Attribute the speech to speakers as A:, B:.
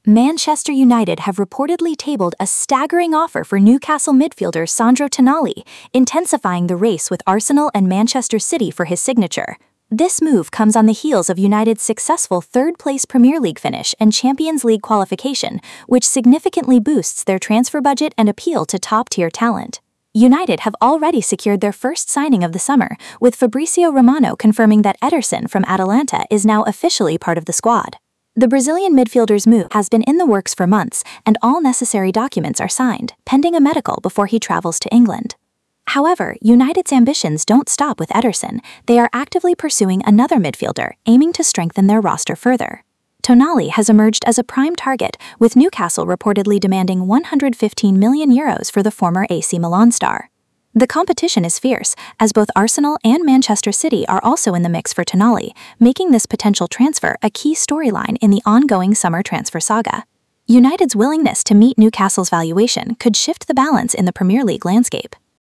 A: Manchester United have reportedly tabled a staggering offer for Newcastle midfielder Sandro Tonali, intensifying the race with Arsenal and Manchester City for his signature. This move comes on the heels of United's successful third-place Premier League finish and Champions League qualification, which significantly boosts their transfer budget and appeal to top-tier talent. United have already secured their first signing of the summer, with Fabrizio Romano confirming that Ederson from Atalanta is now officially part of the squad. The Brazilian midfielder's move has been in the works for months, and all necessary documents are signed, pending a medical before he travels to England. However, United's ambitions don't stop with Ederson. They are actively pursuing another midfielder, aiming to strengthen their roster further. Tonali has emerged as a prime target, with Newcastle reportedly demanding €115 million for the former AC Milan star. The competition is fierce, as both Arsenal and Manchester City are also in the mix for Tonali, making this potential transfer a key storyline in the ongoing summer transfer saga. United's willingness to meet Newcastle's valuation could shift the balance in the Premier League landscape.